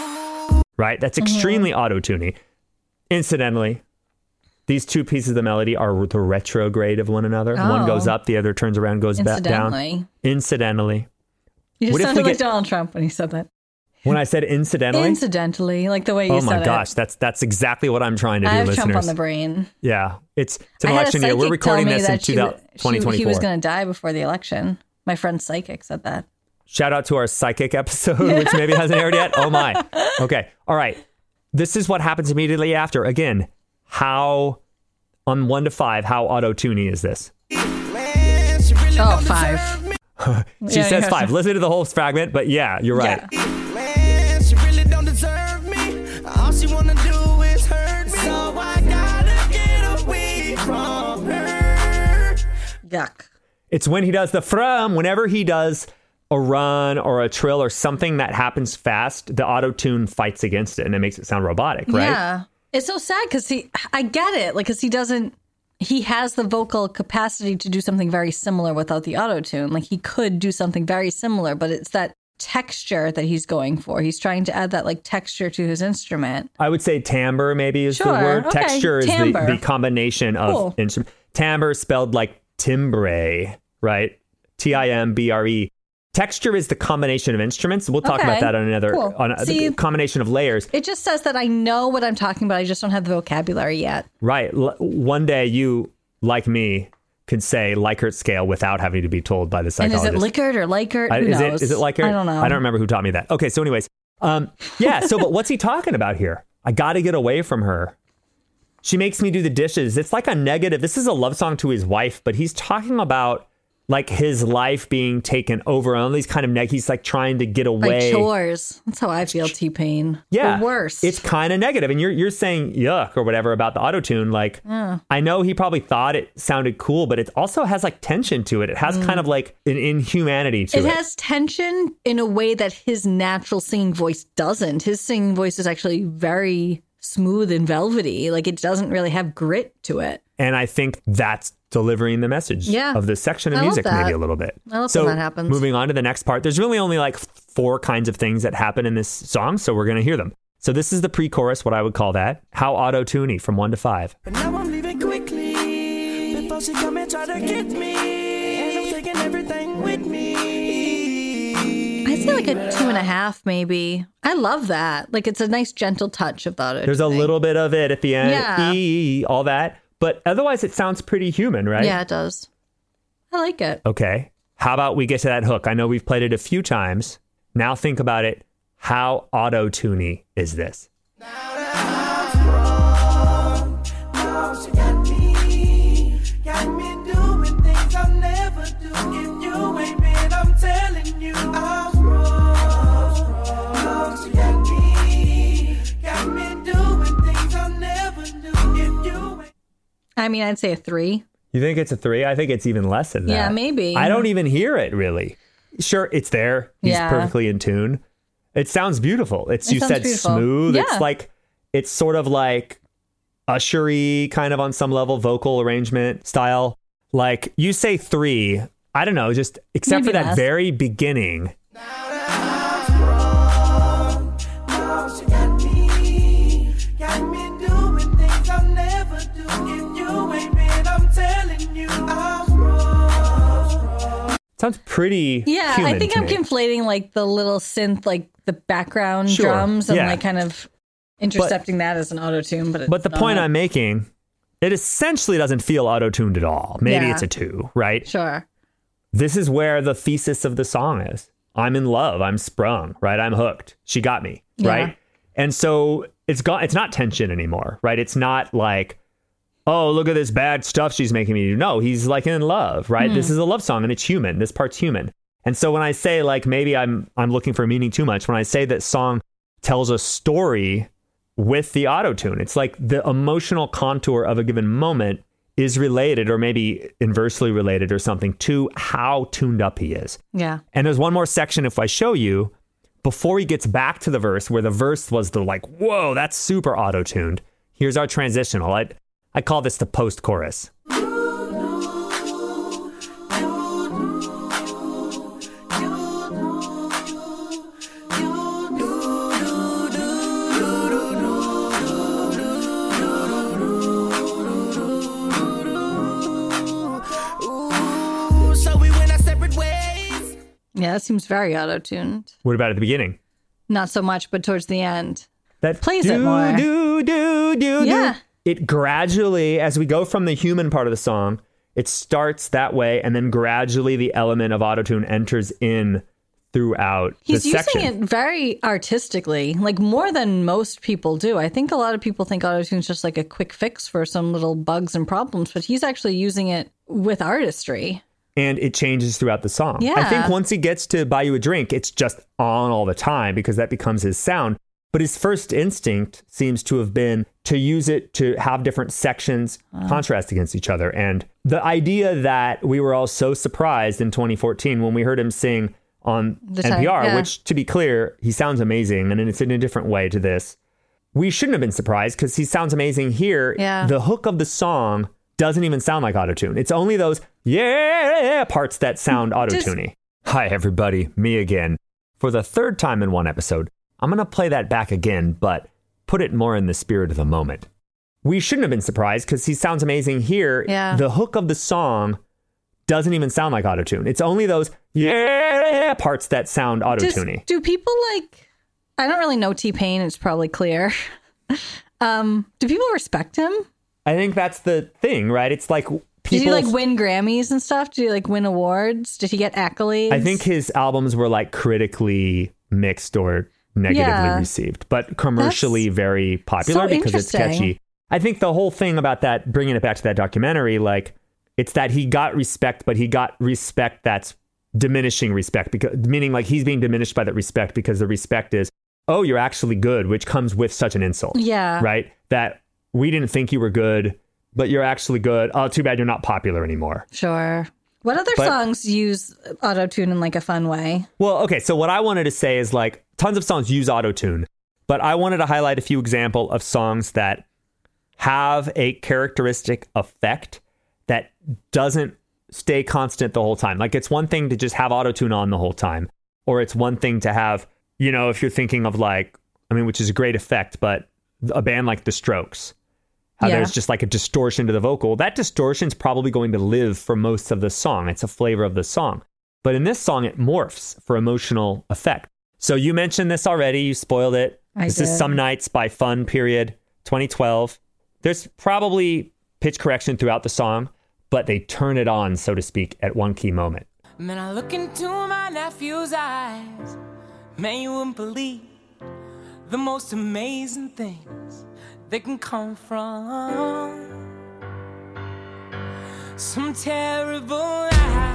Right? That's Mm-hmm. extremely auto-tuny. Incidentally, these two pieces of the melody are the retrograde of one another. One Oh. goes up, the other turns around, goes back down. Incidentally. Incidentally. You just What if sounded we like get- Donald Trump when you said that. When I said incidentally, Incidentally, like the way you oh said my it. gosh, that's that's exactly what I'm trying to do, I have listeners. Trump on the brain. Yeah, it's it's an I had a election year. We're psychic tell recording me this in that she w- twenty twenty-four. He, he was going to die before the election. My friend psychic said that. Shout out to our psychic episode, which maybe hasn't aired yet. Oh my. Okay. All right. This is what happens immediately after. Again, how on one to five, how auto-tuny is this? Man, she really Oh, don't five. deserve me. She Yeah, says yeah. five. Listen to the whole fragment, but yeah, you're right. Yeah. Man, she really don't deserve me. All she wanna do is hurt me. So I gotta get away from her. Yuck. It's when he does the from, whenever he does a run or a trill or something that happens fast, the auto-tune fights against it and it makes it sound robotic, right? Yeah. It's so sad because he, I get it. Like, because he doesn't, he has the vocal capacity to do something very similar without the auto-tune. Like, he could do something very similar, but it's that texture that he's going for. He's trying to add that, like, texture to his instrument. I would say timbre maybe is the Sure, word. okay, Texture is the, timbre. the combination of Cool. instrument. Timbre spelled like timbre, right? T I M B R E. Texture is the combination of instruments. We'll talk Okay, about that on another cool. on a, See- the combination of layers. It just says that I know what I'm talking about. I just don't have the vocabulary yet. Right. L- one day you, like me, could say Likert scale without having to be told by the And psychologist. is it Likert or Likert? I- Who is knows? it is it Likert? I don't know. I don't remember who taught me that. Okay, so anyways, um, yeah. So, but what's he talking about here? I got to get away from her. She makes me do the dishes. It's like a negative. This is a love song to his wife, but he's talking about like his life being taken over on these kind of neg. He's like trying to get away. Like chores. That's how I feel, T-Pain. Yeah, Or worse. It's kind of negative, and you're you're saying yuck or whatever about the auto-tune. Like, I know he probably thought it sounded cool, but it also has like tension to it. It has kind of like an inhumanity to it. It has tension in a way that his natural singing voice doesn't. His singing voice is actually very smooth and velvety. Like, it doesn't really have grit to it. And I think that's delivering the message Yeah. of this section of I love music, that. maybe a little bit. I love so when that happens. Moving on to the next part, there's really only like four kinds of things that happen in this song, so we're going to hear them. So this is the pre-chorus, what I would call that. How auto-tuney from one to five. But now I'm leaving quickly before she come and try to get me. And I'm taking everything with me. I'd say like a two and a half, maybe. I love that. Like, it's a nice gentle touch of the auto. There's a little bit of it at the end, Yeah. ee, all that. But otherwise, it sounds pretty human, right? Yeah, it does. I like it. Okay. How about we get to that hook? I know we've played it a few times. Now think about it. How auto-tuney is this? Now she got me, got me doing things I'll never do. If you ain't been, I'm telling you, I'm wrong. Now she got me, got me doing things I'll never do. If you ain't. I mean, I'd say a three. You think it's a three? I think it's even less than that. Yeah, maybe. I don't even hear it really. Sure, it's there. He's Yeah. perfectly in tune. It sounds beautiful. It's It you sounds said beautiful. smooth. Yeah. It's like it's sort of like ushery kind of on some level, vocal arrangement style. Like you say three. I don't know, just except Maybe for that less. very beginning. Now she got me, got me doing things I'll never do. If you ain't been, I'm telling you, I'm wrong. Sounds pretty Yeah, human I think to I'm me. conflating like the little synth, like the background Sure, drums, and yeah. like kind of intercepting that as an auto tune. But it's But the point not. I'm making, it essentially doesn't feel auto-tuned at all. Maybe Yeah. it's a two, right? Sure. This is where the thesis of the song is. I'm in love. I'm sprung, right? I'm hooked. She got me, Yeah. right? And so it's got, it's not tension anymore, right? It's not like, oh, look at this bad stuff she's making me do. No, he's like in love, right? This is a love song and it's human. This part's human. And so when I say like, maybe I'm, I'm looking for meaning too much, when I say that song tells a story with the auto-tune, it's like the emotional contour of a given moment is related, or maybe inversely related or something, to how tuned up he is. Yeah. And there's one more section, if I show you, before he gets back to the verse, where the verse was the like, whoa, that's super auto-tuned. Here's our transitional. I, I call this the post-chorus. Ooh, so we went our separate ways. Yeah, that seems very auto-tuned. What about at the beginning? Not so much, but towards the end. That Plays do, it more. Do, do, do, Yeah. do. It gradually, as we go from the human part of the song, it starts that way, and then gradually the element of autotune enters in throughout He's the using section. it very artistically, like more than most people do. I think a lot of people think autotune's just like a quick fix for some little bugs and problems, but he's actually using it with artistry. And it changes throughout the song. I Yeah. think once he gets to Buy You a Drink, it's just on all the time because that becomes his sound. But his first instinct seems to have been to use it to have different sections contrast against each other. And the idea that we were all so surprised in twenty fourteen when we heard him sing on The N P R, time, yeah. which, to be clear, he sounds amazing, and it's in a different way to this. We shouldn't have been surprised because he sounds amazing here. Yeah. The hook of the song doesn't even sound like autotune. It's only those yeah parts that sound autotune-y. Hi, everybody. Me again. For the third time in one episode, I'm going to play that back again, but put it more in the spirit of the moment. We shouldn't have been surprised because he sounds amazing here. Yeah. The hook of the song doesn't even sound like autotune. It's only those yeah parts that sound Does- autotune-y. do people like, I don't really know T-Pain, it's probably clear. um, do people respect him? I think that's the thing, right? It's like people... Did he like win Grammys and stuff? Did he like win awards? Did he get accolades? I think his albums were like critically mixed or negatively Yeah. received, but commercially That's very popular so because it's interesting. catchy. I think the whole thing about that, bringing it back to that documentary, like it's that he got respect, but he got respect that's diminishing respect, because meaning like he's being diminished by that respect because the respect is, oh, you're actually good, which comes with such an insult. Yeah. Right? That we didn't think you were good, but you're actually good. Oh, too bad you're not popular anymore. Sure. What other But- songs use auto-tune in like a fun way? Well, okay, so what I wanted to say is like tons of songs use autotune, but I wanted to highlight a few examples of songs that have a characteristic effect that doesn't stay constant the whole time. Like it's one thing to just have autotune on the whole time, or it's one thing to have, you know, if you're thinking of like, I mean, which is a great effect, but a band like The Strokes, how Yeah. there's just like a distortion to the vocal. That distortion's probably going to live for most of the song. It's a flavor of the song. But in this song, it morphs for emotional effect. So you mentioned this already. You spoiled it. I this is did. Some Nights by Fun, period, twenty twelve. There's probably pitch correction throughout the song, but they turn it on, so to speak, at one key moment. Man, I look into my nephew's eyes. Man, you wouldn't believe the most amazing things that can come from some terrible lie.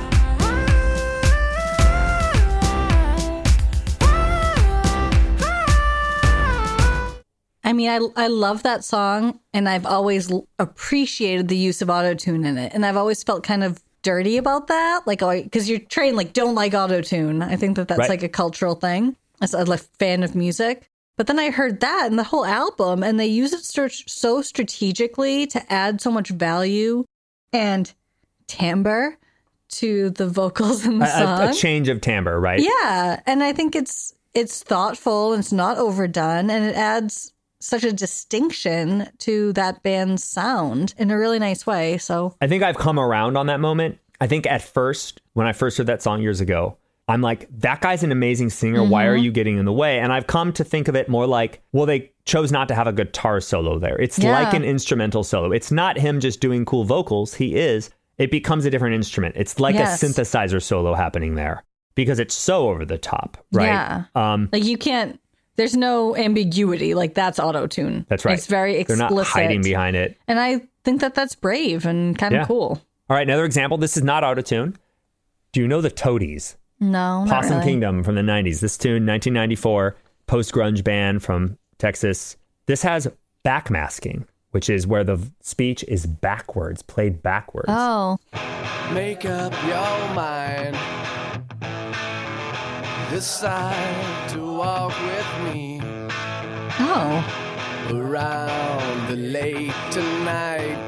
I mean, I, I love that song, and I've always l- appreciated the use of autotune in it. And I've always felt kind of dirty about that. Like, because you're trained, like, don't like autotune. I think that that's Right. like a cultural thing as a like, fan of music. But then I heard that in the whole album, and they use it so, so strategically to add so much value and timbre to the vocals in the A, song. a, a change of timbre, right? Yeah, and I think it's it's thoughtful and it's not overdone, and it adds such a distinction to that band's sound in a really nice way. So I think I've come around on that moment I think at first, when I first heard that song years ago, I'm like, that guy's an amazing singer. Mm-hmm. Why are you getting in the way? And I've come to think of it more like, well, they chose not to have a guitar solo there. It's yeah. like an instrumental solo. It's not him just doing cool vocals. He is. It becomes a different instrument. It's like yes. a synthesizer solo happening there because it's so over the top, right? Yeah. Um, like you can't, there's no ambiguity. Like that's auto-tune. That's right. It's very explicit. They're not hiding behind it. And I think that that's brave and kind of yeah. cool. All right, another example. This is not auto-tune. Do you know the Toadies? No, not Possum really. Kingdom from the nineties. This tune, nineteen ninety-four, post-grunge band from Texas. This has backmasking, which is where the speech is backwards, played backwards. Oh. Make up your mind. Decide to walk with me. Oh. Around the lake tonight.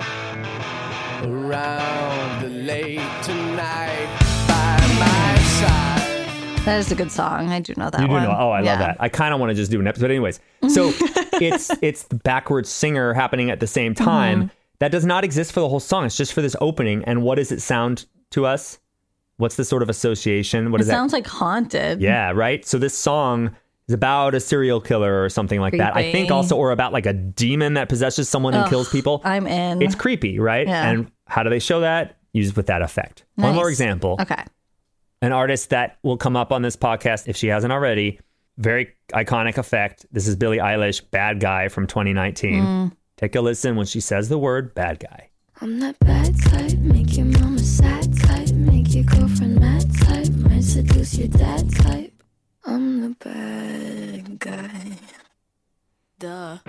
Around the lake tonight. By my side. That is a good song. I do know that you do one. know. Oh, I yeah. love that. I kind of want to just do an episode anyways. So it's it's the backwards singer happening at the same time. Mm-hmm. That does not exist for the whole song. It's just for this opening. And what does it sound to us? What's the sort of association? What it is that? Sounds like haunted. Yeah, right? So this song is about a serial killer or something like creepy. that. I think also, or about like a demon that possesses someone Ugh, and kills people. I'm in. It's creepy, right? Yeah. And how do they show that? Used with that effect. Nice. One more example. Okay. An artist that will come up on this podcast, if she hasn't already, very iconic effect. This is Billie Eilish, Bad Guy from twenty nineteen. Mm. Take a listen when she says the word bad guy. I'm that bad type, make your mama sad type, make your girlfriend mad type, might seduce your dad type. I'm the bad guy. Duh.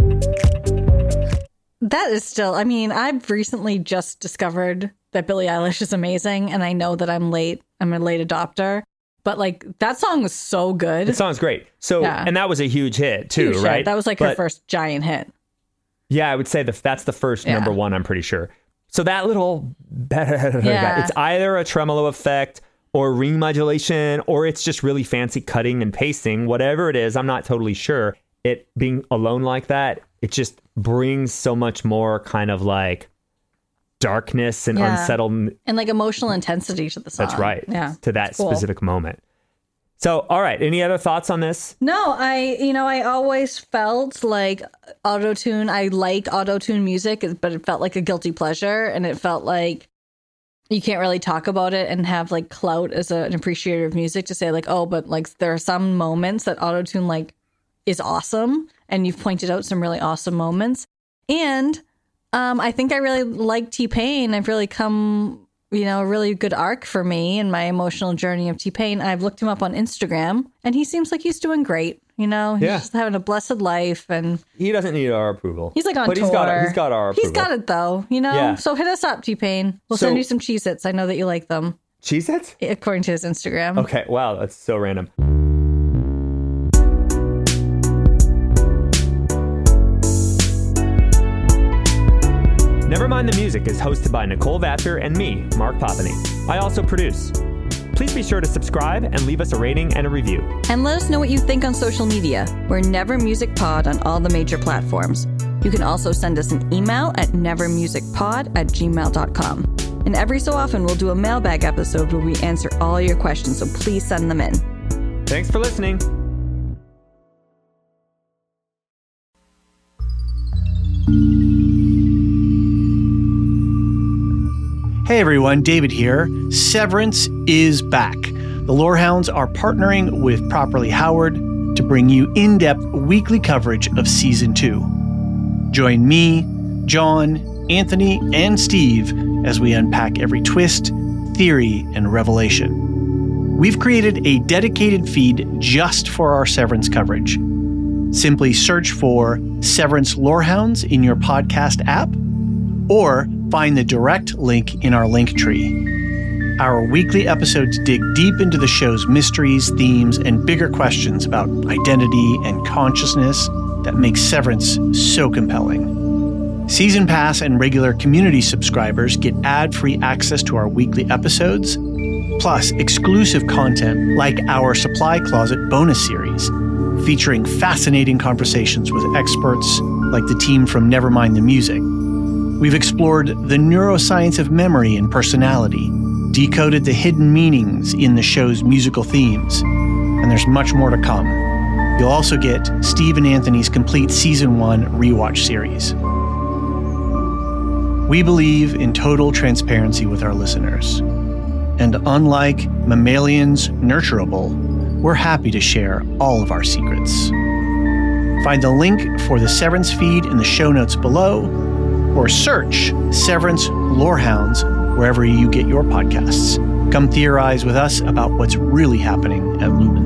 That is still, I mean, I've recently just discovered that Billie Eilish is amazing, and I know that I'm late. I'm a late adopter. But like that song was so good. The song's great. So, yeah. and that was a huge hit too, huge right? Hit. That was like but, her first giant hit. Yeah, I would say that that's the first yeah. number one, I'm pretty sure. So that little, yeah. it's either a tremolo effect or ring modulation, or it's just really fancy cutting and pasting, whatever it is. I'm not totally sure. It being alone like that, it just brings so much more kind of like darkness and yeah. unsettled and like emotional intensity to the song. That's right. Yeah. To that cool. specific moment. So, all right. Any other thoughts on this? No, I, you know, I always felt like auto-tune. I like auto-tune music, but it felt like a guilty pleasure. And it felt like you can't really talk about it and have like clout as a, an appreciator of music to say like, oh, but like there are some moments that auto-tune like is awesome. And you've pointed out some really awesome moments. And um, I think I really like T-Pain. I've really come, you know, a really good arc for me in my emotional journey of T-Pain. I've looked him up on Instagram and he seems like he's doing great. You know, he's yeah. just having a blessed life, and he doesn't need our approval. He's like on but tour. He's got, he's got our approval. He's got it though, you know? Yeah. So hit us up, T-Pain. We'll so, send you some Cheez-Its. I know that you like them. Cheez-Its? According to his Instagram. Okay, wow, that's so random. Nevermind the Music is hosted by Nicole Vatcher and me, Mark Popany. I also produce. Please be sure to subscribe and leave us a rating and a review. And let us know what you think on social media. We're Never Music Pod on all the major platforms. You can also send us an email at nevermusicpod at gmail dot com. And every so often, we'll do a mailbag episode where we answer all your questions, so please send them in. Thanks for listening. Hey everyone, David here. Severance is back. The Lorehounds are partnering with Properly Howard to bring you in-depth weekly coverage of Season two. Join me, John, Anthony, and Steve as we unpack every twist, theory, and revelation. We've created a dedicated feed just for our Severance coverage. Simply search for Severance Lorehounds in your podcast app, or find the direct link in our link tree. Our weekly episodes dig deep into the show's mysteries, themes, and bigger questions about identity and consciousness that makes Severance so compelling. Season Pass and regular community subscribers get ad-free access to our weekly episodes, plus exclusive content like our Supply Closet bonus series, featuring fascinating conversations with experts like the team from Nevermind the Music. We've explored the neuroscience of memory and personality, decoded the hidden meanings in the show's musical themes, and there's much more to come. You'll also get Steve and Anthony's complete Season one rewatch series. We believe in total transparency with our listeners, and unlike mammalians nurturable, we're happy to share all of our secrets. Find the link for the Severance feed in the show notes below, or search Severance Lorehounds wherever you get your podcasts. Come theorize with us about what's really happening at Loop